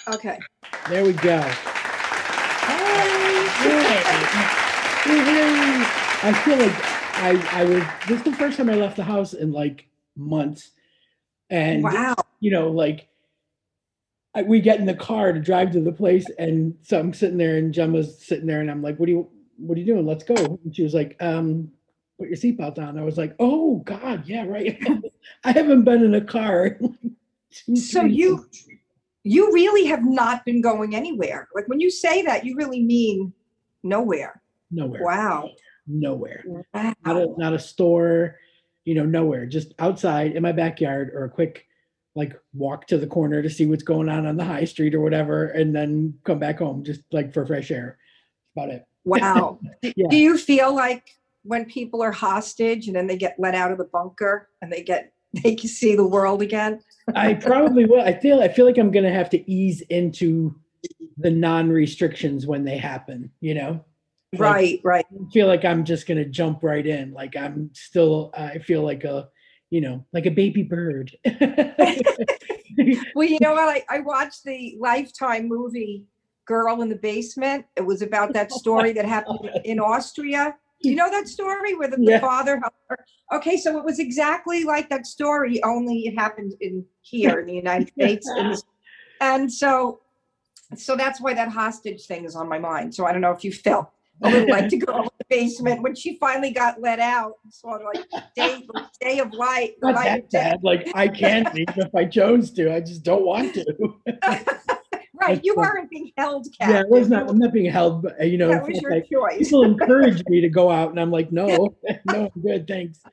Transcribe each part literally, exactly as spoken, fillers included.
Okay. There we go. I feel like I I was this is the first time I left the house in like months, and Wow. you know like I, we get in the car to drive to the place, and so I'm sitting there, and Gemma's sitting there, and I'm like, "What do you What are you doing? Let's go." And she was like, um, "Put your seatbelt on." I was like, "Oh God, yeah, right." I haven't been in a car in like two, So three you months. you really have not been going anywhere. Like when you say that, you really mean nowhere. Nowhere, Wow. nowhere, not a Wow. not a store, you know, nowhere. Just outside in my backyard, or a quick like walk to the corner to see what's going on on the high street or whatever, and then come back home just like for fresh air. That's about it. Wow. Do, do Yeah, you feel like when people are hostage and then they get let out of the bunker and they get they can see the world again? I probably will. I feel I feel like I'm gonna have to ease into the non-restrictions when they happen, you know? Like Right, right. I feel like I'm just gonna jump right in. Like I'm still I feel like a you know, like a baby bird. Well, you know what? I, I watched the Lifetime movie Girl in the Basement. It was about that story that happened in Austria. Do you know that story where the, the Yeah. father helped her? Okay, so it was exactly like that story, only it happened in here in the United States. And, and so so that's why that hostage thing is on my mind. So I don't know if you felt a little like the girl in the basement when she finally got let out. Sort of like day, day of light, the Not light that of day. bad. Like I can leave if I chose to. I just don't want to. Right, That's you funny. weren't being held Yeah, it was captive. not. You, I'm not being held. But, you know, in that was fact, your I, choice. people encourage me to go out, and I'm like, no, no, I'm good, thanks.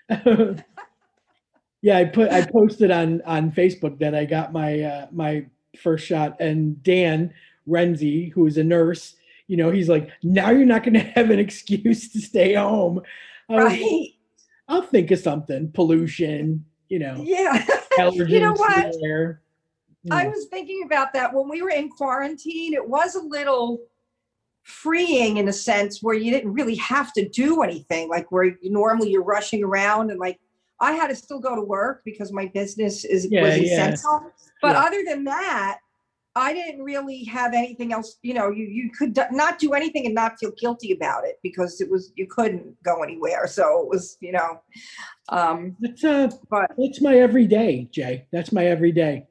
Yeah, I put I posted on on Facebook that I got my uh, my first shot, and Dan Renzi, who is a nurse, you know, he's like, now you're not going to have an excuse to stay home. I was like, Right. I'll think of something. Pollution, you know, Yeah. You know allergens to what? the air. You I know, was thinking about that when we were in quarantine. It was a little freeing in a sense where you didn't really have to do anything, like where you, normally you're rushing around and like I had to still go to work because my business is yeah, was yeah, essential. But yeah. other than that, I didn't really have anything else. You know, you you could d- not do anything and not feel guilty about it because it was you couldn't go anywhere. So it was, you know, um, That's uh, but that's my everyday, Jay. That's my everyday.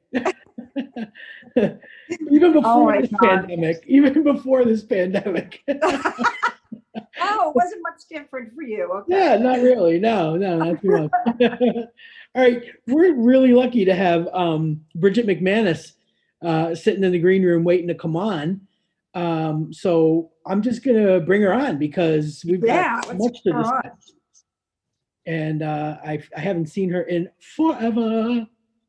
Even oh before my this God. pandemic, even before this pandemic. Oh, it wasn't much different for you. Yeah, Okay. not really. No, no, not too much. All right, we're really lucky to have um, Bridget McManus uh, sitting in the green room waiting to come on. Um, so I'm just gonna bring her on because we've got Yeah, let's much to go on. discuss, and uh, I I haven't seen her in forever.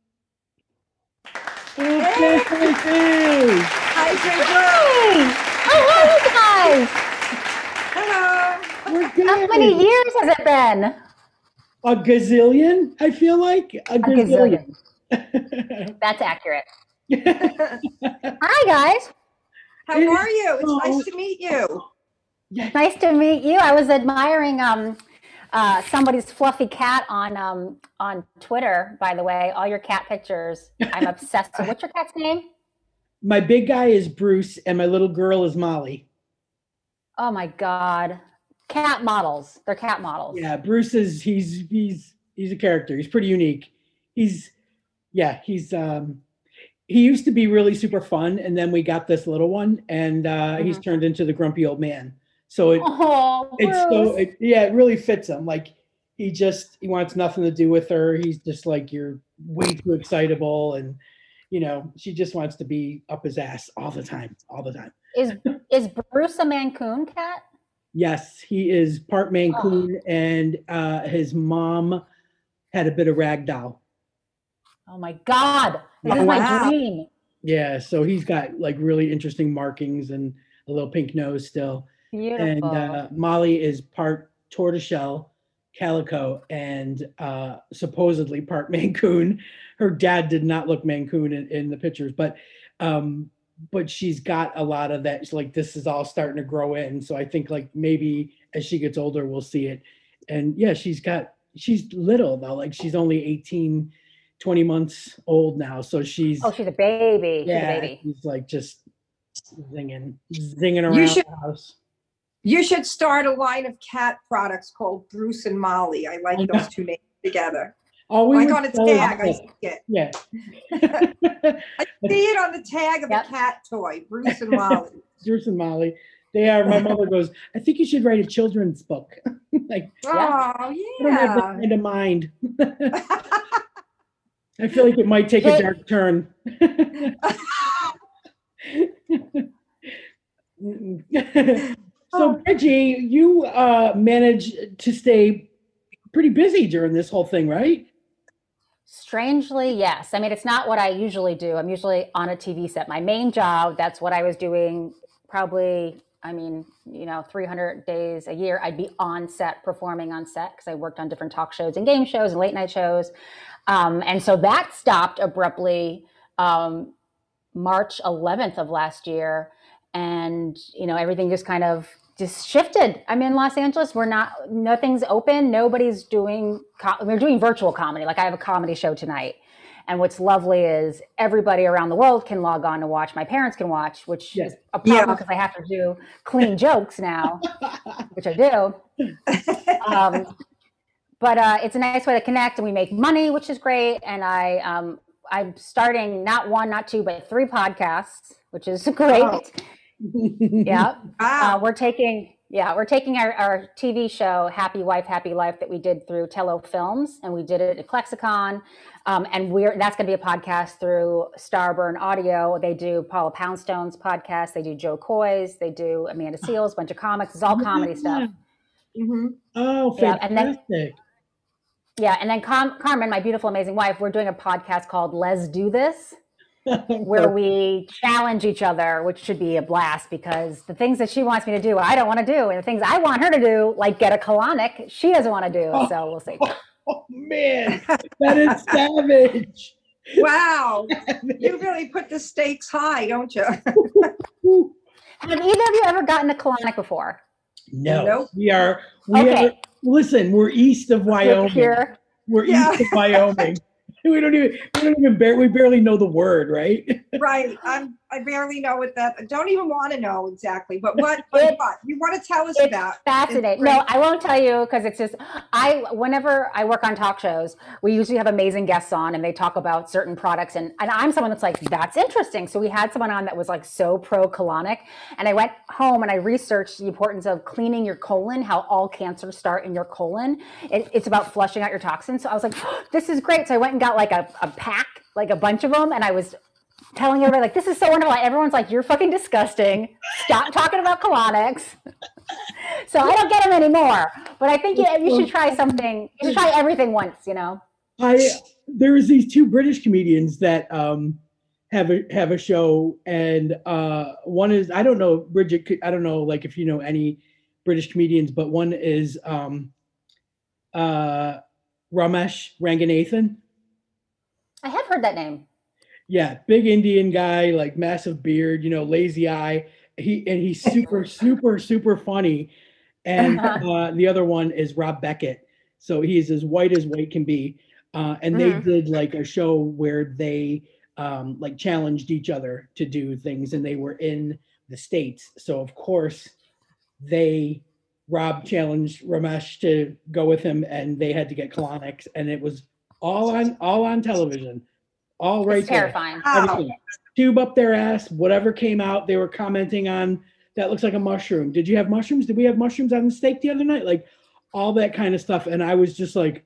Okay, Hey, hey, hey. hi, Hey! Bridget. Oh, hey, you guys! Hello. We're How many good. years has it been? A gazillion, I feel like. A A gazillion. gazillion. That's accurate. Hi, guys. How It are is you? It's nice so, to meet you. yeah. Nice to meet you. I was admiring um, uh, somebody's fluffy cat on um, on Twitter, by the way. All your cat pictures. I'm obsessed. So what's your cat's name? My big guy is Bruce, and my little girl is Molly. Oh, my God. Cat models. They're cat models. Yeah, Bruce is he's he's he's a character. He's pretty unique. He's yeah, he's um he used to be really super fun, and then we got this little one, and uh, he's Mhm. turned into the grumpy old man. So it Oh, it's so Bruce. it, yeah, it really fits him. Like he just he wants nothing to do with her. He's just like you're way too excitable, and you know she just wants to be up his ass all the time, all the time. Is is Bruce a Mancoon cat? Yes, he is part Maine Oh, Coon, and uh, his mom had a bit of ragdoll. oh my God. This Oh, is my wow. dream. Yeah, so he's got like really interesting markings and a little pink nose still. And Beautiful. uh, Molly is part tortoiseshell, calico, and uh, supposedly part Mancoon. Her dad did not look Mancoon in, in the pictures, but um, but she's got a lot of that. She's like this is all starting to grow in. So I think like maybe as she gets older, we'll see it. And yeah, she's got she's little though, like she's only eighteen twenty months old now. So she's, Oh, she's a baby. She's a yeah, baby. she's like just zinging, zinging around You should, the house. you should start a line of cat products called Bruce and Molly. I like I those know. two names together. Oh, we Like would on a sell it- tag, I see it. Yeah. I see it on the tag of Yep. a cat toy, Bruce and Molly. Bruce and Molly. They are, my mother goes, I think you should write a children's book. Like, Oh, I don't have that yeah. kind of mind. I feel like it might take a Hey. dark turn. So, Bridgie, you uh, managed to stay pretty busy during this whole thing, right? Strangely, yes. I mean, it's not what I usually do. I'm usually on a T V set. My main job, that's what I was doing probably, I mean, you know, three hundred days a year. I'd be on set, performing on set, because I worked on different talk shows and game shows and late night shows. Um, and so that stopped abruptly um, March eleventh of last year. And, you know, everything just kind of just shifted. I'm in Los Angeles. We're not, nothing's open. Nobody's doing, co- we're doing virtual comedy. Like I have a comedy show tonight. And what's lovely is everybody around the world can log on to watch. My parents can watch, which Yeah. is a problem Yeah. because I have to do clean jokes now, which I do. Um, but uh, it's a nice way to connect, and we make money, which is great. And I, um, I'm starting not one, not two, but three podcasts, which is great. Oh. Yeah. Wow. Uh, we're taking, yeah, we're taking our, our T V show, Happy Wife, Happy Life, that we did through Tello Films, and we did it at Plexicon. Um, and we're, that's going to be a podcast through Starburn Audio. They do Paula Poundstone's podcast. They do Joe Coy's. They do Amanda Seals, bunch of comics. It's all comedy stuff. Mhm. Oh, Yeah, and then- fantastic. Yeah. And then Car- Carmen, my beautiful, amazing wife, we're doing a podcast called Let's Do This, where we challenge each other, which should be a blast, because the things that she wants me to do, I don't want to do. And the things I want her to do, like get a colonic, she doesn't want to do. So we'll see. Oh, man, that is savage. Wow. You really put the stakes high, don't you? Have either of you ever gotten a colonic before? No, Nope. we are, we Okay. are, listen, we're east of Wyoming. Here. We're Yeah. east of Wyoming. We don't even, we don't even, bar- we barely know the word, right? Right. I'm, I barely know what that, I don't even want to know exactly, but what, It- what, what you want to tell us It's about? fascinating. great. No, I won't tell you, because it's just, I, whenever I work on talk shows, we usually have amazing guests on and they talk about certain products. And, and I'm someone that's like, that's interesting. So we had someone on that was like so pro colonic. And I went home and I researched the importance of cleaning your colon, how all cancers start in your colon. It, it's about flushing out your toxins. So I was like, oh, this is great. So I went and got like a, a pack, like a bunch of them. And I was telling everybody, like, this is so wonderful. Everyone's like, you're fucking disgusting. Stop talking about colonics. So I don't get them anymore. But I think you, you should try something. You should try everything once, you know? I there's these two British comedians that um have a have a show, and uh one is, I don't know, Bridget, could- I don't know like if you know any British comedians, but one is um uh Ramesh Ranganathan. I have heard that name. Yeah, big Indian guy, like massive beard, you know, lazy eye. He and he's super, super, super funny. And uh, the other one is Rob Beckett. So he's as white as white can be. Uh, and they Mhm. did like a show where they um, like challenged each other to do things, and they were in the States. So of course they Rob challenged Ramesh to go with him, and they had to get colonics, and it was all on all on television. All right It's there. terrifying. Wow. Everything. Tube up their ass, whatever came out, they were commenting on, that looks like a mushroom. Did you have mushrooms? Did we have mushrooms on the steak the other night? Like all that kind of stuff. And I was just like,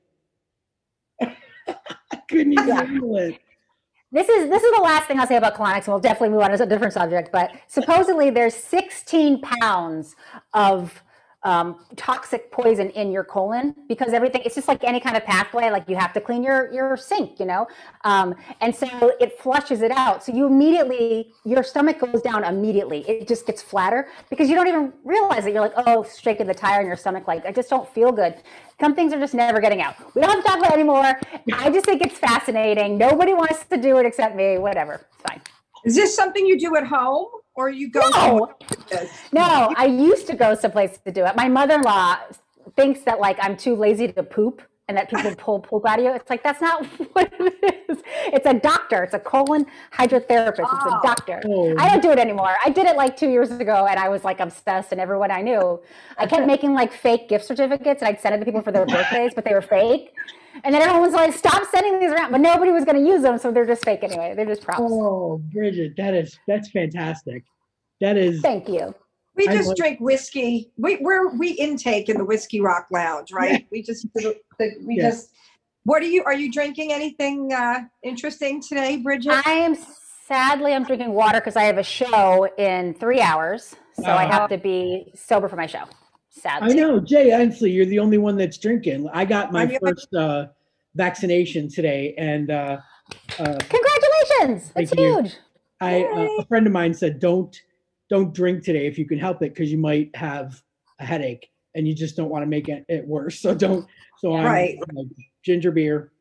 I couldn't even Yeah. handle it. This is this is the last thing I'll say about colonics, and we'll definitely move on to a different subject. But supposedly there's sixteen pounds of um, toxic poison in your colon, because everything, it's just like any kind of pathway, like you have to clean your, your sink, you know? Um, and so it flushes it out. So you immediately, your stomach goes down immediately. It just gets flatter because you don't even realize it. You're like, oh, shaking the tire in your stomach. Like, I just don't feel good. Some things are just never getting out. We don't have to talk about it anymore. I just think it's fascinating. Nobody wants to do it except me, whatever, it's fine. Is this something you do at home or you go? No. somewhere with this? No, I used to go someplace to do it. My mother-in-law thinks that like I'm too lazy to poop, and that people pull poop out of you. It's like, that's not what it is. It's a doctor. It's a colon hydrotherapist. It's a Oh. doctor. Oh. I don't do it anymore. I did it like two years ago and I was like obsessed, and everyone I knew, I kept making like fake gift certificates and I'd send it to people for their birthdays, but they were fake. And then everyone was like, stop sending these around, but nobody was going to use them. So they're just fake anyway. They're just props. Oh, Bridget, that is, that's fantastic. That is, Thank you. We I just like- drink whiskey. We we're we intake in the Whiskey Rock Lounge, right? We just we Yeah. just. What are you? Are you drinking anything uh, interesting today, Bridget? I am sadly, I'm drinking water because I have a show in three hours. So I Oh. have to be sober for my show. I Sadly. know, Jay, honestly, you're the only one that's drinking. I got my I mean, I- first uh, vaccination today, and uh, uh, Congratulations. That's Thank you. huge. I uh, a friend of mine said, don't don't drink today if you can help it, because you might have a headache and you just don't want to make it, it worse. So don't. So I'm Right. like, ginger beer,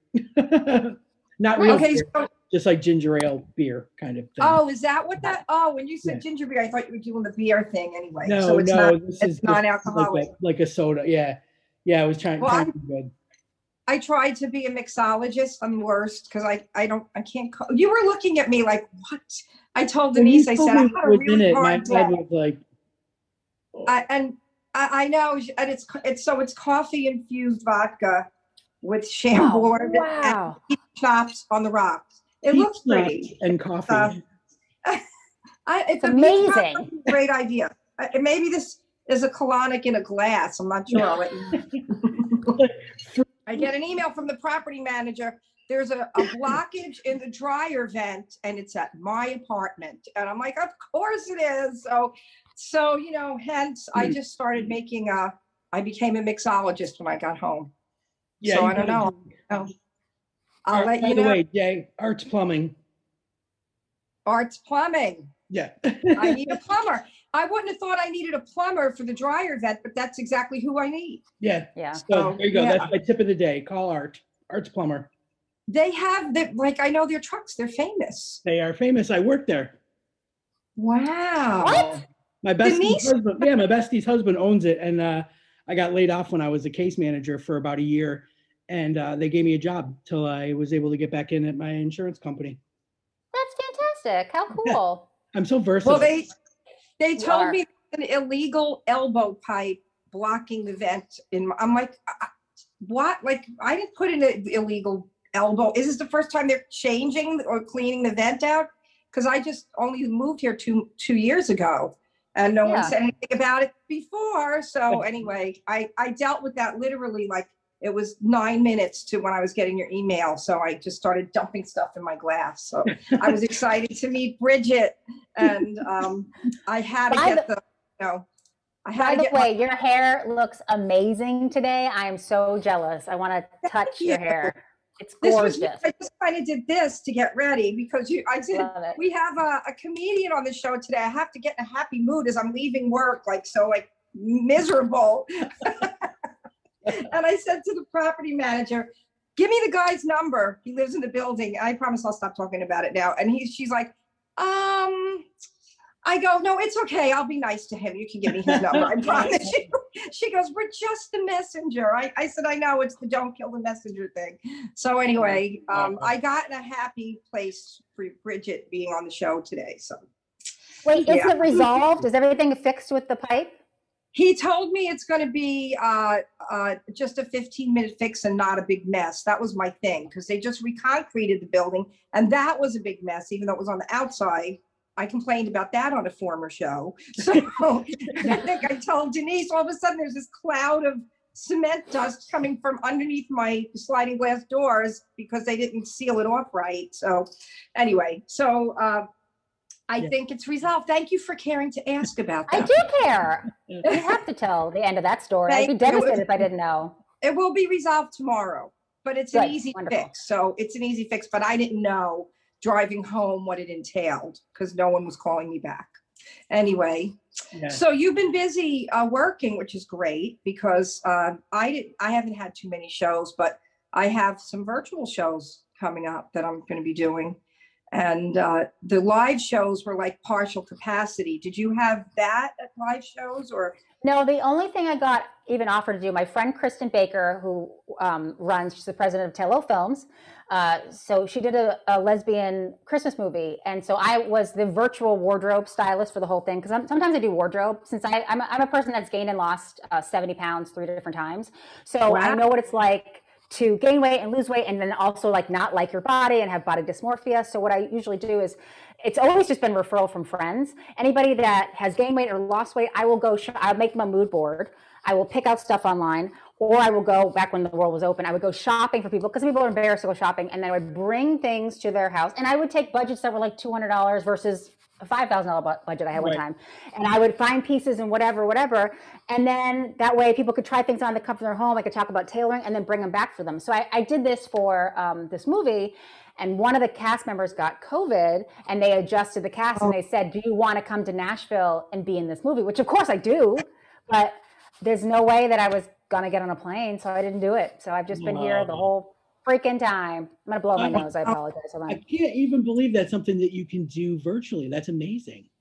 not real Okay. beer, So, just like ginger ale beer kind of thing. oh, is that what that? Oh, when you said Yeah. ginger beer, I thought you were doing the beer thing anyway. no, so it's no, not. this it's is this is non-alcoholic. like a, like a soda. Yeah, yeah. I was trying, Well, trying I'm- to be good. I tried to be a mixologist. I'm worst because I I don't I can't. Co- you were looking at me like what? I told When you Denise. I told said me I what had a was in really it, my hard head day. was like, I, and I, I know, and it's it's so it's coffee infused vodka with Oh, Chambord wow. and schnapps on the rocks. It peach looks pretty. schnapps and coffee. Uh, I, it's It's amazing. A great idea. Uh, Maybe this is a colonic in a glass. I'm not sure. I'll let you know. I get an email from the property manager. There's a, a blockage in the dryer vent and it's at my apartment. And I'm like, of course it is. So, so, you know, hence I just started making a, I became a mixologist when I got home. yeah, so you I don't gotta know. do- Oh, I'll Art- let by you the know. way, Jay, Arts Plumbing. Arts Plumbing. Yeah. I need a plumber. I wouldn't have thought I needed a plumber for the dryer vent, but that's exactly who I need. yeah. Yeah. So Oh, there you go. yeah. That's my tip of the day. Call Art. Arts Plumber. They have the, like, I know their trucks, they're famous. They are famous. I work there. Wow. What? My bestie's Denise? husband, yeah, my bestie's husband owns it, and uh, I got laid off when I was a case manager for about a year, and uh, they gave me a job till I was able to get back in at my insurance company. That's fantastic. How cool. I'm so versatile. Well, they, they You told are. me an illegal elbow pipe blocking the vent in, my- I'm like, uh, what? Like, I didn't put in an illegal elbow. Is this the first time they're changing or cleaning the vent out? Because I just only moved here two, two years ago and no one Yeah. said anything about it before. So anyway, I, I dealt with that literally like it was nine minutes to when I was getting your email. So I just started dumping stuff in my glass. So I was excited to meet Bridget and um, I had to By get the, you know, I had By to the get my- way, your hair looks amazing today. I am so jealous. I want to touch your you. hair. It's this was, gorgeous. I just kind of did this to get ready because you, I did, Love it. we have a, a comedian on the show today. I have to get in a happy mood as I'm leaving work, like, so like miserable. And I said to the property manager, give me the guy's number. He lives in the building. I promise I'll stop talking about it now. And he's, she's like, um, I go, no, it's okay. I'll be nice to him. You can give me his number. I promise you. She goes, we're just the messenger. I, I said, I know it's the don't kill the messenger thing. So anyway, um, I got in a happy place for Bridget being on the show today. So Wait, Yeah. is it resolved? Is everything fixed with the pipe? he told me it's going to be uh, uh, just a fifteen minute fix and not a big mess. That was my thing because they just reconcreted the building and that was a big mess, even though it was on the outside. I complained about that on a former show. So I think I told Denise, all of a sudden there's this cloud of cement dust coming from underneath my sliding glass doors because they didn't seal it off right. So anyway, so uh, I Yeah. think it's resolved. Thank you for caring to ask about I that. do care. Yeah. You have to tell the end of that story. I'd be Thank you. devastated if I didn't know. It will be resolved tomorrow, but it's an Good. easy Wonderful. fix. So it's an easy fix, but I didn't know driving home what it entailed because no one was calling me back. Anyway, Yeah. so you've been busy uh, working, which is great because uh, I did. I haven't had too many shows, but I have some virtual shows coming up that I'm going to be doing, And uh, the live shows were like partial capacity. Did you have that at live shows or? No, the only thing I got even offered to do, my friend Kristen Baker, who um, runs, she's the president of Tello Films. Uh, so she did a, a lesbian Christmas movie. And so I was the virtual wardrobe stylist for the whole thing. Because sometimes I do wardrobe since I, I'm, a, I'm a person that's gained and lost uh, seventy pounds three different times. So wow. I know what it's like to gain weight and lose weight and then also like not like your body and have body dysmorphia. So what I usually do is, it's always just been referral from friends. Anybody that has gained weight or lost weight, I will go, sh- I'll make them a mood board. I will pick out stuff online, or I will go, back when the world was open, I would go shopping for people because people are embarrassed to go shopping, and then I would bring things to their house. And I would take budgets that were like two hundred dollars versus a five thousand dollars budget I had one right. time. And I would find pieces and whatever, whatever. And then that way people could try things on that come from their home. I could talk about tailoring and then bring them back for them. So I, I did this for um, this movie. And one of the cast members got COVID and they adjusted the cast and they said, do you want to come to Nashville and be in this movie? Which of course I do, but there's no way that I was going to get on a plane. So I didn't do it. So I've just been wow. here the whole freaking time. I'm going to blow my nose. I apologize. I can't even believe that's something that you can do virtually. That's amazing.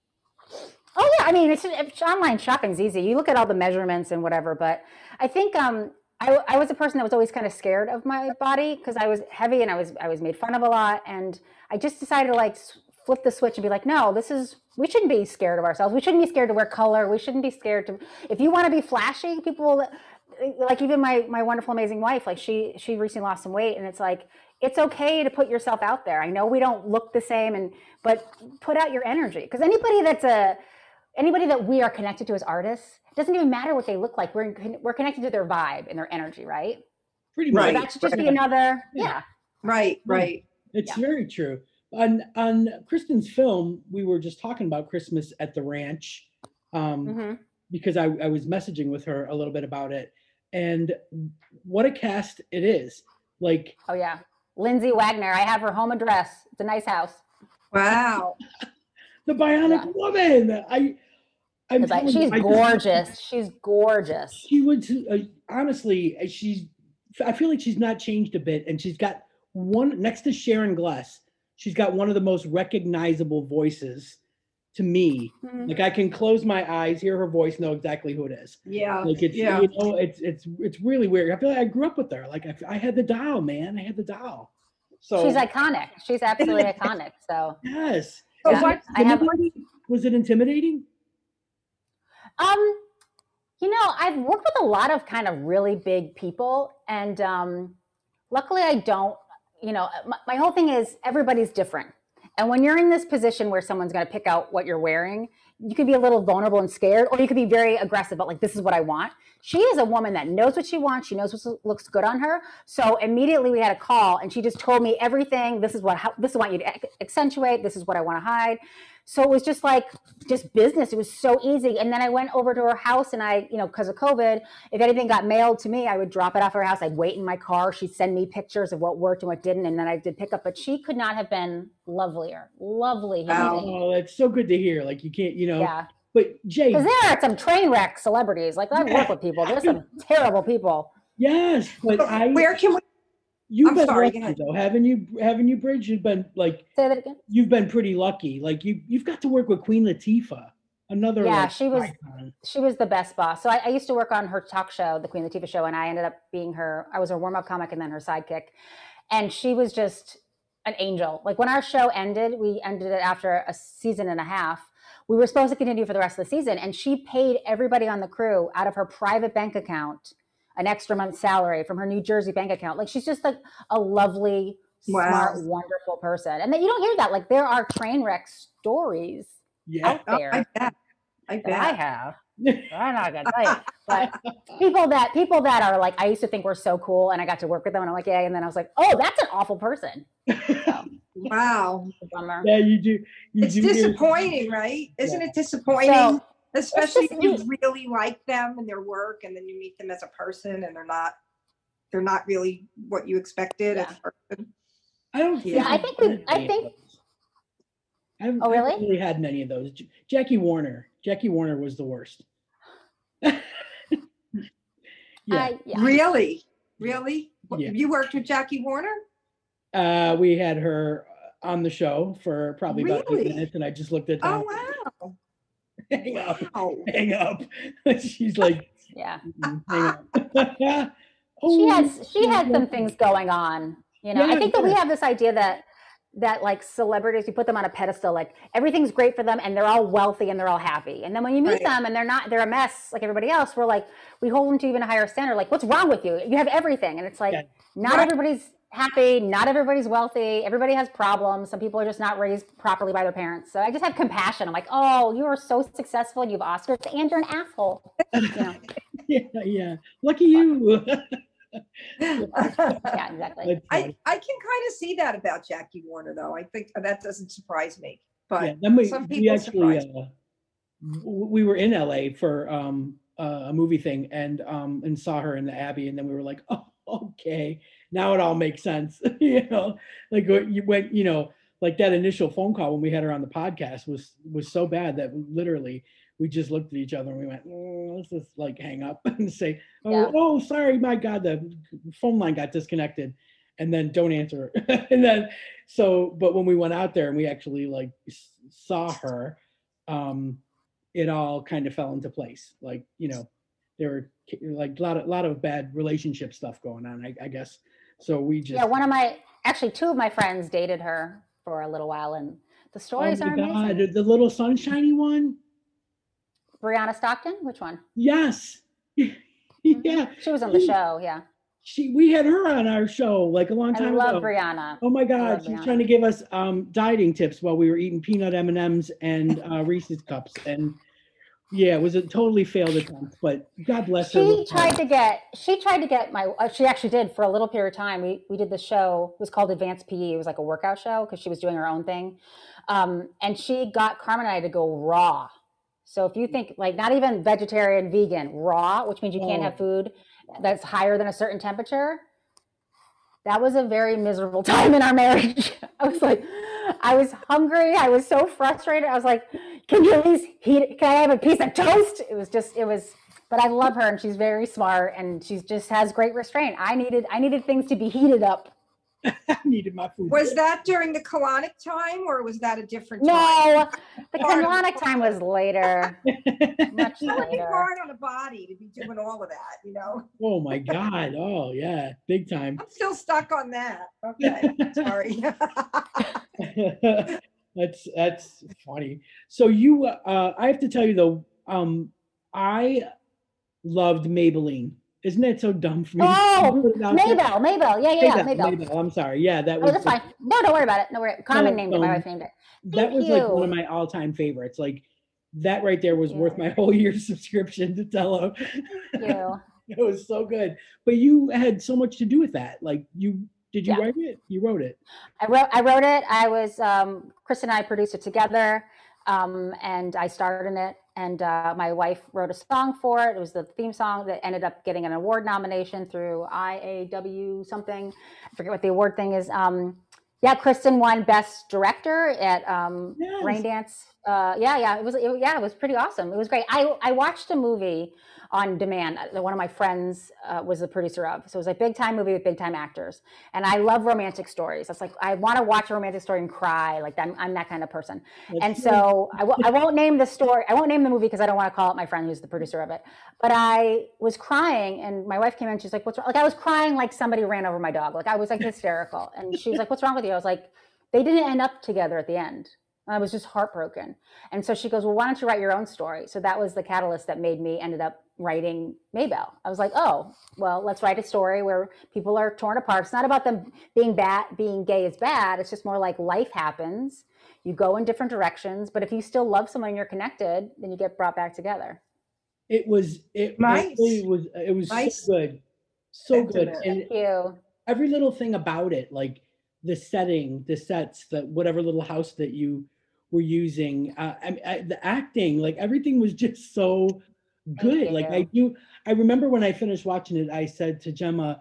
Oh yeah. I mean, it's, it's online shopping's easy. You look at all the measurements and whatever, but I think, um, I, I was a person that was always kind of scared of my body because I was heavy and I was I was made fun of a lot. And I just decided to like flip the switch and be like, no, this is, we shouldn't be scared of ourselves. We shouldn't be scared to wear color. We shouldn't be scared to, if you want to be flashy, people, like even my my wonderful, amazing wife, like she she recently lost some weight and it's like, it's okay to put yourself out there. I know we don't look the same, and but put out your energy. Because anybody that's a, anybody that we are connected to as artists, it doesn't even matter what they look like. We're we're connected to their vibe and their energy, right? Pretty much. So that should just right. be another, yeah. yeah. Right, right. It's yeah. very true. On on Kristen's film, we were just talking about Christmas at the ranch um, mm-hmm. because I, I was messaging with her a little bit about it. And what a cast it is. Like, oh, yeah. Lindsay Wagner. I have her home address. It's a nice house. Wow. The Bionic yeah. Woman. I I'm She's you, gorgeous. Just, she's gorgeous. She would, uh, honestly, she's, I feel like she's not changed a bit. And she's got one, next to Sharon Gless, she's got one of the most recognizable voices to me. Mm-hmm. Like I can close my eyes, hear her voice, know exactly who it is. Yeah. Like it's, yeah. you know, it's, it's, it's really weird. I feel like I grew up with her. Like I, I had the doll, man. I had the doll. So she's iconic. She's absolutely iconic. So yes. So yeah. what, I have, was it intimidating? Um, you know, I've worked with a lot of kind of really big people, and um, luckily I don't, you know, my, my whole thing is everybody's different. And when you're in this position where someone's going to pick out what you're wearing, you could be a little vulnerable and scared, or you could be very aggressive, but like, this is what I want. She is a woman that knows what she wants. She knows what looks good on her. So immediately we had a call and she just told me everything. This is what, how, this is what I want you to accentuate. This is what I want to hide. So it was just like, just business. It was so easy. And then I went over to her house and I, you know, because of COVID, if anything got mailed to me, I would drop it off her house. I'd wait in my car. She'd send me pictures of what worked and what didn't. And then I did pick up, but she could not have been lovelier. Lovely. Wow. Oh, that's so good to hear. Like you can't, you know, yeah. But Jay, because there are some train wreck celebrities. Like I've worked with people. There's some terrible people. Yes. But I, where can we, You've I'm been sorry, lucky though, haven't you? Haven't you, Bridge? You've been like, say that again. You've been pretty lucky. Like you, you've got to work with Queen Latifah, another. Yeah, like, she was, icon. she was the best boss. So I, I used to work on her talk show, the Queen Latifah show, and I ended up being her. I was her warm-up comic and then her sidekick, and she was just an angel. Like when our show ended, we ended it after a season and a half. We were supposed to continue for the rest of the season, and she paid everybody on the crew out of her private bank account an extra month's salary from her New Jersey bank account. Like she's just like a lovely, wow. smart, wonderful person. And then you don't hear that. Like there are train wreck stories yeah. out there. Oh, I bet. I bet. That I have. I'm not gonna tell you. But people that people that are like, I used to think we're so cool, and I got to work with them, and I'm like, yeah. And then I was like, oh, that's an awful person. So, wow. Bummer. Yeah, you do. You it's do disappointing, hear- right? Isn't yeah. it disappointing? So, Especially just, if you really like them and their work, and then you meet them as a person, and they're not, they're not really what you expected yeah. as a person. I don't. Yeah, I think we. I think. I haven't, oh, really? I haven't really had many of those. J- Jackie Warner. Jackie Warner was the worst. yeah. Uh, yeah. Really, really. Yeah. You worked with Jackie Warner? Uh, we had her on the show for probably about eight Really? minutes, and I just looked at Tom. Oh, wow. Hang up, Wow. hang up. She's like, Yeah. "Mm, hang up. She Oh, has she had some things going on. You know, I Yeah, think that we yeah. have this idea that that like celebrities, you put them on a pedestal, like everything's great for them and they're all wealthy and they're all happy. And then when you meet Right. them and they're not, they're a mess like everybody else, we're like, we hold them to even a higher standard. Like, what's wrong with you? You have everything. And it's like, Yeah. not Right. everybody's happy, not everybody's wealthy, everybody has problems. Some people are just not raised properly by their parents. So I just have compassion. I'm like, oh, you are so successful and you have Oscars and you're an asshole. You know? Yeah, yeah. Lucky you. Yeah, exactly. That's I, funny. I can kind of see that about Jackie Warner, though. I think that doesn't surprise me. But Yeah, then we, some we people actually surprise uh, w- we were in L A for um, uh, a movie thing and um, and saw her in the Abbey, and then we were like, oh, okay, now it all makes sense. You know, like what you went, you know, like that initial phone call when we had her on the podcast was was so bad that literally we just looked at each other and we went, oh, let's just like hang up and say, oh, Yeah. oh, sorry, my God, the phone line got disconnected, and then don't answer. And then so, but when we went out there and we actually like s- saw her, um, it all kind of fell into place. Like, you know, there were ki- like a lot of lot of bad relationship stuff going on, I, I guess. So we just Yeah, one of my, actually two of my friends dated her for a little while and the oh stories my are God, amazing. the little sunshiny one. Brianna Stockton, which one? Yes. Yeah. She was on the She- show, yeah. She we had her on our show like a long I time love ago. Brianna. Oh my I God, love she's Brianna. trying to give us um, dieting tips while we were eating peanut M and M's and uh, Reese's cups, and yeah, it was a totally failed attempt. But God bless her. She tried to get, she tried to get my, uh, she actually did for a little period of time. We we did the show, it was called Advanced P E. It was like a workout show because she was doing her own thing. Um, and she got Carmen and I to go raw. So if you think like not even vegetarian, vegan, raw, which means you can't Oh. have food that's higher than a certain temperature. That was a very miserable time in our marriage. I was like, I was hungry. I was so frustrated. I was like, can you at least heat, can I have a piece of toast? It was just, it was, but I love her and she's very smart and she just has great restraint. I needed, I needed things to be heated up. I needed my food. Was that during the colonic time or was that a different time? No, the Hard. canonic time was later, much It would be later. hard on a body to be doing all of that, you know? Oh my God. Oh yeah, big time. I'm still stuck on that. Okay, sorry. That's that's funny. So you, uh, I have to tell you though, um, I loved Maybelline. Isn't that so dumb for me? to Oh, put it out there? Maybell, Maybell. Yeah, yeah, yeah, Maybell, Maybell. Maybell, I'm sorry. Yeah, that Oh, was that's fine. No, don't worry about it. No worry. Carmen So, named it. My um, wife named it. that Thank was like one of you. my all-time favorites. Like that right there was Thank worth you. my whole year's subscription to Tello. Thank you. It was so good. But you had so much to do with that. Like you did you Yeah. write it? You wrote it. I wrote I wrote it. I was um, Chris and I produced it together, um, and I starred in it. And uh, my wife wrote a song for it. It was the theme song that ended up getting an award nomination through I A W something. I forget what the award thing is. Um, yeah, Kristen won Best Director at um, Yes. Raindance. Uh, yeah, yeah, it was. It, yeah, it was pretty awesome. It was great. I I watched a movie on demand that one of my friends uh, was the producer of. So it was a big time movie with big time actors. And I love romantic stories. That's like, I want to watch a romantic story and cry. Like I'm, I'm that kind of person. That's And good. so I w- I won't name the story. I won't name the movie because I don't want to call out my friend who's the producer of it. But I was crying and my wife came in. She's like, what's wrong? Like I was crying like somebody ran over my dog. Like I was like hysterical. And she was like, what's wrong with you? I was like, they didn't end up together at the end. And I was just heartbroken. And so she goes, well, why don't you write your own story? So that was the catalyst that made me ended up writing Maybell. I was like, oh, well, let's write a story where people are torn apart. It's not about them being bad, being gay is bad. It's just more like life happens. You go in different directions, but if you still love someone and you're connected, then you get brought back together. It was it, Nice. it really was it was Nice. so good. So good. Sentiment. And Thank you. every little thing about it, like the setting, the sets, the whatever little house that you were using, uh, I, I, the acting, like everything was just so good. Thank Like I you. do, I remember when I finished watching it, I said to Gemma,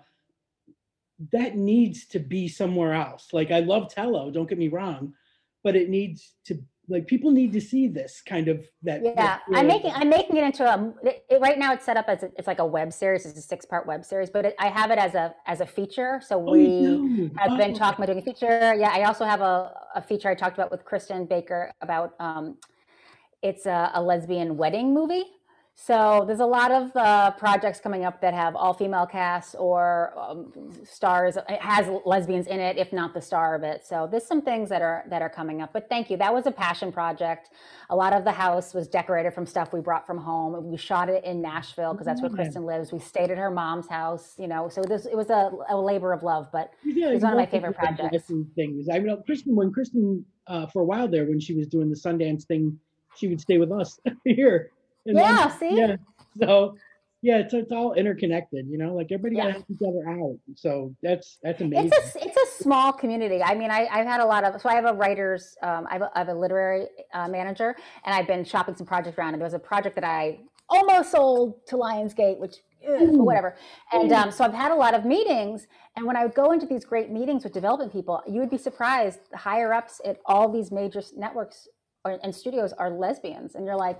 that needs to be somewhere else. Like I love Tello, don't get me wrong, but it needs to like people need to see this kind of that. Yeah, that I'm feeling. making I'm making it into a it, it- right now it's set up as a, it's like a web series. It's a six part web series, but it, I have it as a as a feature. So Oh, you we do? have been Oh, talking about doing a feature. Yeah, I also have a, a feature I talked about with Kristen Baker about um, it's a, a lesbian wedding movie. So there's a lot of uh, projects coming up that have all female casts or um, stars. It has lesbians in it, if not the star of it. So there's some things that are that are coming up. But thank you. That was a passion project. A lot of the house was decorated from stuff we brought from home. We shot it in Nashville because that's where yeah. Kristen lives. We stayed at her mom's house. You know, so this it was a, a labor of love. But Yeah, it was one of my love to favorite do, like, projects. dressing things. I know Kristen, when Kristen, uh, for a while there, when she was doing the Sundance thing, she would stay with us here in Yeah, London. see? Yeah. So, yeah, it's, it's all interconnected, you know, like everybody got to Yeah. help each other out. So that's, that's amazing. It's a it's a small community. I mean, I, I've had a lot of so I have a writers, um, I, have a, I have a literary uh, manager, and I've been shopping some projects around. And there was a project that I almost sold to Lionsgate, which ugh, but whatever. And um, so I've had a lot of meetings, and when I would go into these great meetings with development people, you would be surprised. The higher ups at all these major networks or, and studios are lesbians, and you're like,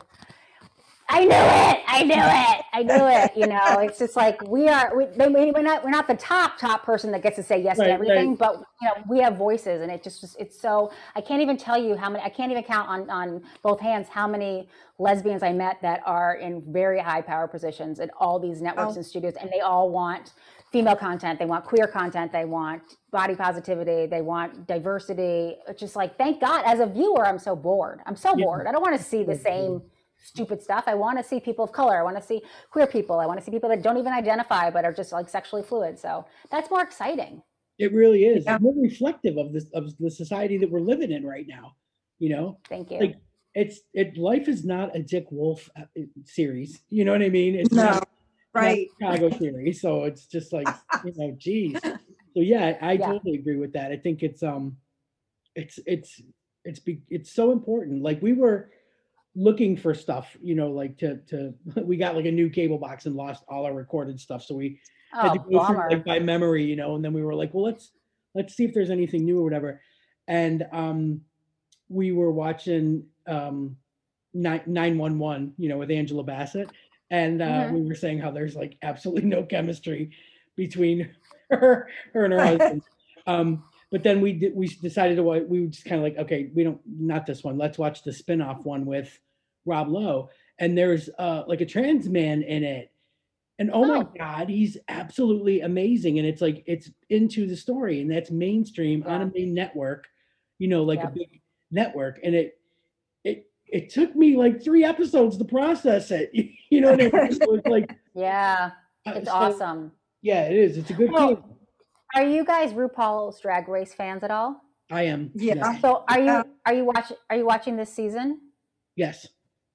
I knew it. I knew it. I knew it. You know, it's just like we are. We, we're not. We're not the top top person that gets to say yes Right, to everything, right. but you know, we have voices, and it just it's so. I can't even tell you how many. I can't even count on on both hands how many lesbians I met that are in very high power positions at all these networks Oh. and studios, and they all want female content. They want queer content. They want body positivity. They want diversity. It's just like, thank God. As a viewer, I'm so bored. I'm so Yeah. bored. I don't want to see the same stupid stuff. I want to see people of color. I want to see queer people. I want to see people that don't even identify but are just like sexually fluid. So that's more exciting. It really is. Yeah. It's more reflective of this, of the society that we're living in right now. You know, Thank you. like it's, it, life is not a Dick Wolf uh, series. You know what I mean? It's No, not, right. not a Chicago series. So it's just like, you know, geez. So yeah, I Yeah. totally agree with that. I think it's, um, it's, it's, it's, be, it's so important. Like we were looking for stuff, you know, like to, to, we got like a new cable box and lost all our recorded stuff. So we had Oh, to go through bummer. like by memory, you know, and then we were like, well, let's, let's see if there's anything new or whatever. And, um, we were watching, um, nine one one, you know, with Angela Bassett. And, uh, Mhm. we were saying how there's like absolutely no chemistry between her, her and her husband. Um, but then we did, we decided to, wa- we were just kind of like, okay, we don't, not this one. Let's watch the spinoff one with Rob Lowe. And there's uh, like a trans man in it. And oh my Oh. God, he's absolutely amazing. And it's like, it's into the story, and that's mainstream on a Yeah. main network, you know, like Yep. a big network. And it, it, it took me like three episodes to process it. You know what I mean? So it's like, Yeah. uh, It's so, awesome. yeah, it is. It's a good Well, game. are you guys RuPaul's Drag Race fans at all? I am. Yeah. Yes. So are you Yeah. are you watching are you watching this season? Yes.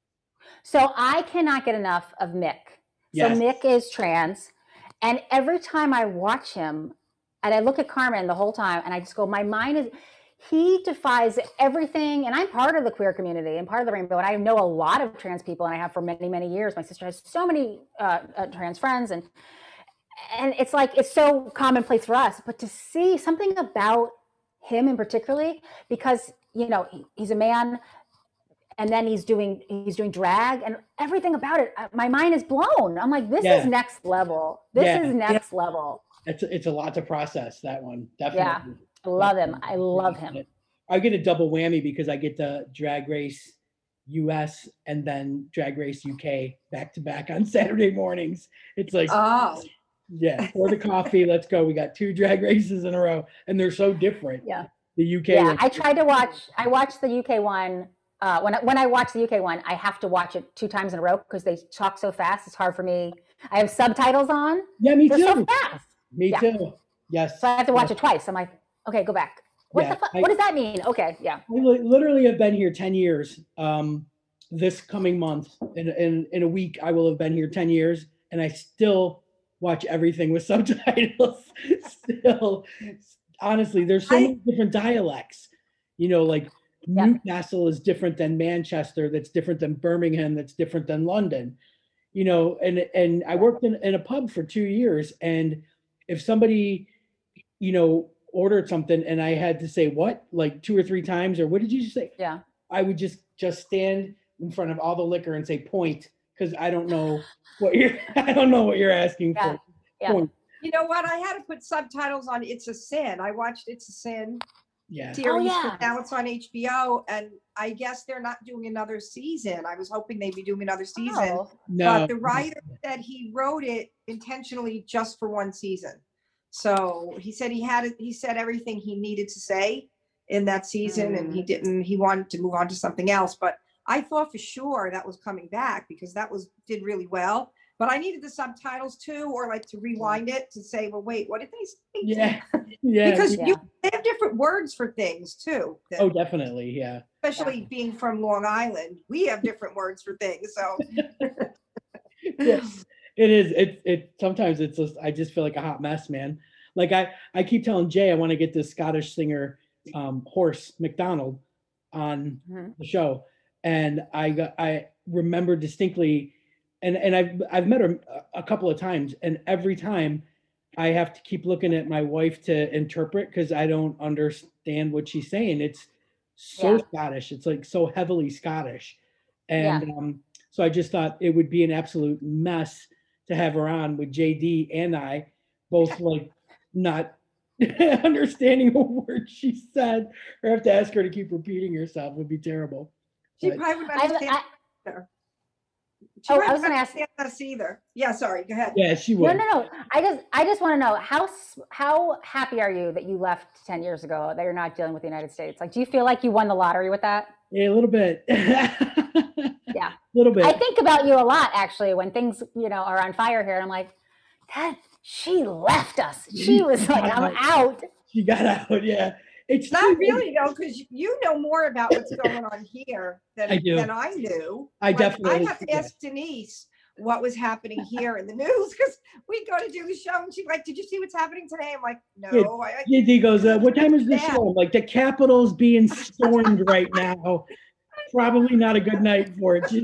So I cannot get enough of Mick. So Yes. Mick is trans, and every time I watch him, and I look at Carmen the whole time, and I just go, my mind is. He defies everything, and I'm part of the queer community and part of the rainbow, and I know a lot of trans people, and I have for many, many years. My sister has so many uh, uh, trans friends, and and it's like it's so commonplace for us. But to see something about him in particularly, because you know he, he's a man, and then he's doing he's doing drag, and everything about it, my mind is blown. I'm like, this Yeah. is next level. This Yeah. is next level. It's, it's a lot to process, that one. Definitely. I love him. I love him. I get a double whammy because I get the Drag Race U S and then Drag Race U K back to back on Saturday mornings. It's like, Oh, yeah, pour the coffee, let's go. We got two drag races in a row, and they're so different. Yeah. The U K Yeah, one. I tried to watch. I watched the U K one. Uh, when I, when I watch the U K one, I have to watch it two times in a row because they talk so fast. It's hard for me. I have subtitles on. Yeah, me They're too. so fast, Me Yeah. too. Yes. so I have to watch Yes. it twice. I'm like, okay, go back. What Yeah, the fuck? I- What does that mean? Okay, yeah. I li- literally have been here ten years. Um, this coming month, in, in in a week, I will have been here ten years, and I still watch everything with subtitles. Still, honestly, there's so I- many different dialects. You know, like Yeah. Newcastle is different than Manchester. That's different than Birmingham. That's different than London. You know, and and I worked in, in a pub for two years, and if somebody, you know, ordered something and I had to say what like two or three times, or what did you say? Yeah. I would just just stand in front of all the liquor and say point because I don't know what you're I don't know what you're asking Yeah. for. Yeah. Point. You know what? I had to put subtitles on It's a Sin. I watched It's a Sin Yeah. series, Oh, but yeah. now it's on H B O, and I guess they're not doing another season. I was hoping they'd be doing another season, Oh, No. but the writer said he wrote it intentionally just for one season. So he said he had it, he said everything he needed to say in that season, and he didn't, he wanted to move on to something else. But I thought for sure that was coming back because that was did really well. But I needed the subtitles too, or like to rewind it to say, well, wait, what did they say? Yeah. Yeah. Because yeah. you they have different words for things too. that- Oh, definitely. Yeah. especially being from Long Island, we have different words for things. So Yeah. It is. It it sometimes it's just I just feel like a hot mess, man. Like I I keep telling Jay I want to get this Scottish singer um Horse McDonald on Mhm. the show. And I got I remember distinctly and and I've I've met her a a couple of times, and every time I have to keep looking at my wife to interpret because I don't understand what she's saying. It's so Yeah. Scottish. It's like so heavily Scottish. And Yeah. um, so I just thought it would be an absolute mess to have her on with J D and I both like not understanding a word she said, or have to ask her to keep repeating herself would be terrible. she But- probably wouldn't I, understand I, either. She Oh, I probably was gonna wouldn't ask- understand us either. Yeah, sorry, go ahead. yeah, she no, would. no, no. I just, I just want to know how, s- how happy are you that you left ten years ago, that you're not dealing with the United States? Like, do you feel like you won the lottery with that? Yeah, a little bit. Yeah. A little bit. I think about you a lot, actually, when things, you know, are on fire here. And I'm like, Dad, she left us. She was like, I'm out. She got out. Yeah, it's Not true. really though, because you know more about what's going on here than I do. than I knew. I Like, definitely I have to do. ask Denise what was happening here in the news because we go to do the show and she's like, "Did you see what's happening today?" I'm like, "No." I, I, J D goes, uh, what time is the Yeah. show? I'm like, the Capitol's being stormed right now. Probably not a good night for it.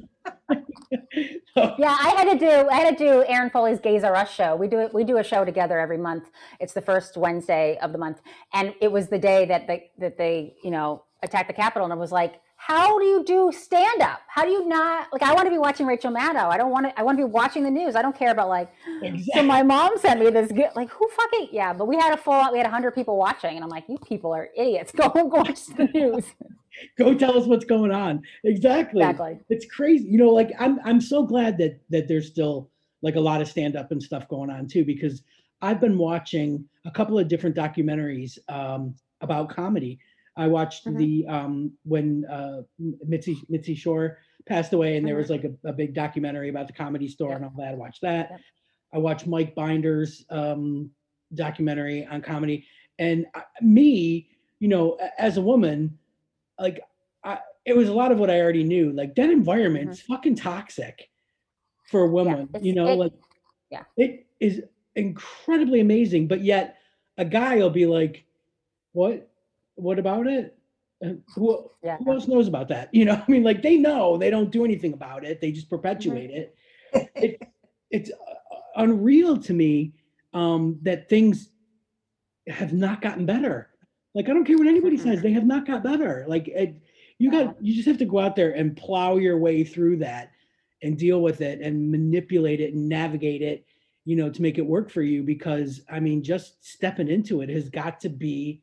So, Yeah, I had to do I had to do Aaron Foley's Gays R Us show. We do it. We do a show together every month. It's the first Wednesday of the month, and it was the day that they that they you know attacked the Capitol, and it was like, how do you do stand up? How do you not like? I want to be watching Rachel Maddow. I don't want to. I want to be watching the news. I don't care about like. exactly. So my mom sent me this good, like who fucking yeah. But we had a full. We had a hundred people watching, and I'm like, you people are idiots. Go go watch the news. Go tell us what's going on. Exactly. Exactly. It's crazy. You know, like I'm I'm so glad that that there's still like a lot of stand up and stuff going on too, because I've been watching a couple of different documentaries um, about comedy. I watched Mhm. the um, when uh, Mitzi Mitzi Shore passed away, and there Mhm. was like a, a big documentary about the Comedy Store Yep. and all that. I watched that. Yep. I watched Mike Binder's um, documentary on comedy, and uh, me, you know, a- as a woman, like I, it was a lot of what I already knew. Like that environment's fucking toxic for a woman. it's- you know, it- like yeah. it is incredibly amazing. But yet, a guy will be like, "What? What about it? Uh, who, Yeah. who else knows about that?" You know, I mean, like they know, they don't do anything about it. They just perpetuate it. it. It's uh, unreal to me um, that things have not gotten better. Like I don't care what anybody Mhm. says, they have not got better. Like it, you Yeah. got, you just have to go out there and plow your way through that and deal with it and manipulate it and navigate it, you know, to make it work for you. Because I mean, just stepping into it has got to be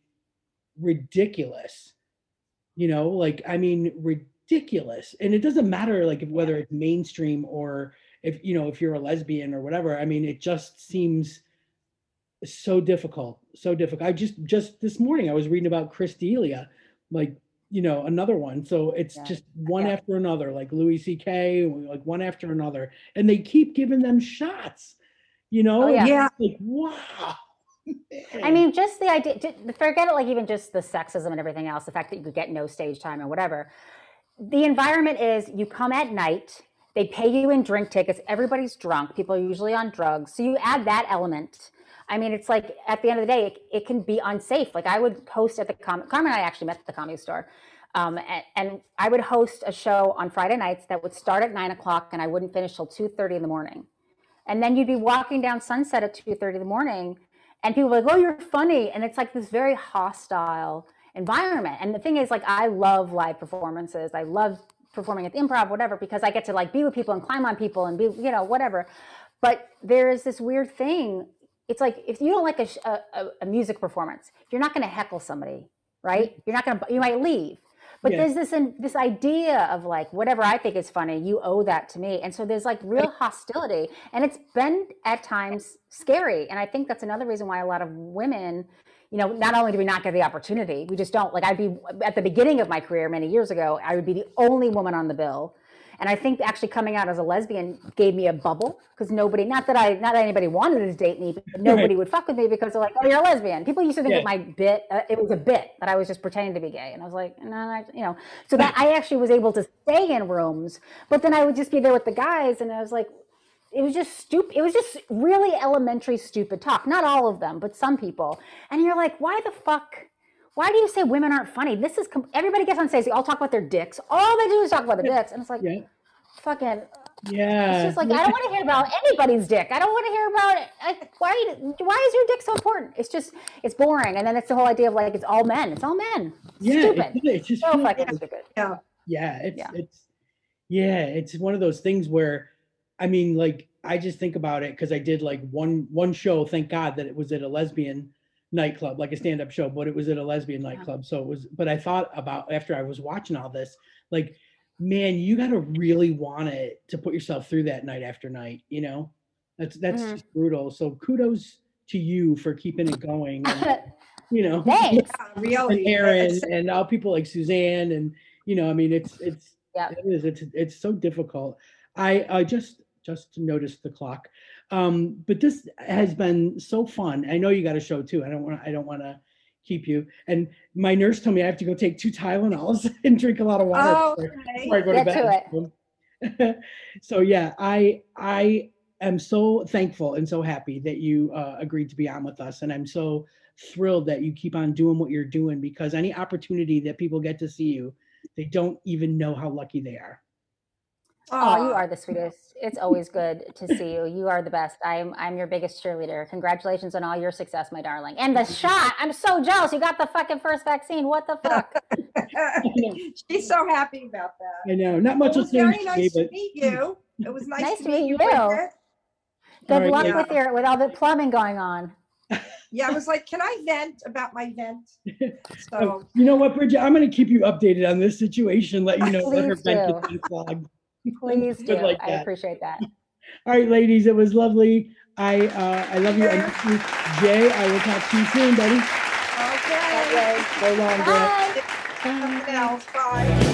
ridiculous. You know, like I mean, ridiculous. And it doesn't matter like if, whether it's mainstream or if you know if you're a lesbian or whatever. I mean, it just seems so difficult, so difficult. I just just this morning I was reading about Chris D'Elia, like you know another one. So it's Yeah. just one Yeah. after another, like Louis C K, like one after another, and they keep giving them shots. You know, Oh, yeah. And Yeah. it's like wow. I mean, just the idea, ju- forget it, like even just the sexism and everything else, the fact that you could get no stage time or whatever. The environment is you come at night, they pay you in drink tickets, everybody's drunk, people are usually on drugs. So you add that element. I mean, it's like at the end of the day, it, it can be unsafe. Like I would host at the, Com- Carmen and I actually met at the Comedy Store. Um, and, and I would host a show on Friday nights that would start at nine o'clock and I wouldn't finish till two thirty in the morning. And then you'd be walking down Sunset at two thirty in the morning and people were like, oh, you're funny. And it's like this very hostile environment. And the thing is, like, I love live performances. I love performing at the Improv, whatever, because I get to like be with people and climb on people and be, you know, whatever. But there is this weird thing. It's like, if you don't like a, a, a music performance, you're not going to heckle somebody, right? You're not going to, you might leave. But yeah. there's this this idea of like, whatever I think is funny, you owe that to me. And so there's like real hostility. And it's been at times scary. And I think that's another reason why a lot of women, you know, not only do we not get the opportunity, we just don't. Like, I'd be, at the beginning of my career many years ago, I would be the only woman on the bill. And I think actually coming out as a lesbian gave me a bubble, because nobody, not that I, not that anybody wanted to date me, but nobody right. would fuck with me because they're like, oh, you're a lesbian. People used to think yeah. that my bit, uh, it was a bit that I was just pretending to be gay. And I was like, no, I, you know, so that I actually was able to stay in rooms, but then I would just be there with the guys. And I was like, it was just stupid. It was just really elementary, stupid talk. Not all of them, but some people. And you're like, why the fuck? Why do you say women aren't funny? This is, everybody gets on stage, they all talk about their dicks. All they do is talk about their dicks. And it's like, yeah. fucking, yeah. It's just like, I don't want to hear about anybody's dick. I don't want to hear about it. Like, why, why is your dick so important? It's just, it's boring. And then it's the whole idea of like, it's all men. It's all men. Yeah, stupid. It's, it's just so really, fucking stupid. Yeah. Yeah. It's, yeah. it's, yeah, it's one of those things where, I mean, like, I just think about it because I did like one, one show, thank God that it was at a lesbian nightclub, like a stand-up show, but it was at a lesbian nightclub. So it was, but I thought about, after I was watching all this, like, man, you got to really want it to put yourself through that night after night, you know, that's, that's mm-hmm. just brutal. So kudos to you for keeping it going, and, you know, thanks. Yeah, really. And Aaron and all people like Suzanne, and, you know, I mean, it's, it's, yeah. it is, it's, it's so difficult. I, I just, just noticed the clock. Um, but this has been so fun. I know you got a show too. I don't want to, I don't want to keep you. And my nurse told me I have to go take two Tylenols and drink a lot of water oh, before, okay. before I go Get to bed. To so yeah, I, I am so thankful and so happy that you uh, agreed to be on with us. And I'm so thrilled that you keep on doing what you're doing, because any opportunity that people get to see you, they don't even know how lucky they are. Oh, you are the sweetest. It's always good to see you. You are the best. I'm I'm your biggest cheerleader. Congratulations on all your success, my darling. And the shot. I'm so jealous. You got the fucking first vaccine. What the fuck? She's so happy about that. I know. Not much It was will very change nice today, to meet you. It was nice, Nice to to meet meet you. you. Bridget. Good All right, luck yeah. with your with all the plumbing going on. Yeah, I was like, can I vent about my vent? So you know what, Bridget? I'm going to keep you updated on this situation. Let you know that her Please vent do. gets unclogged. Please do. Good like I that. appreciate that. All right, ladies, it was lovely. I uh, I love you. I miss you. Jay, I will talk to you soon, buddy. okay. Okay. So long, girl. Bye. Something else. Bye.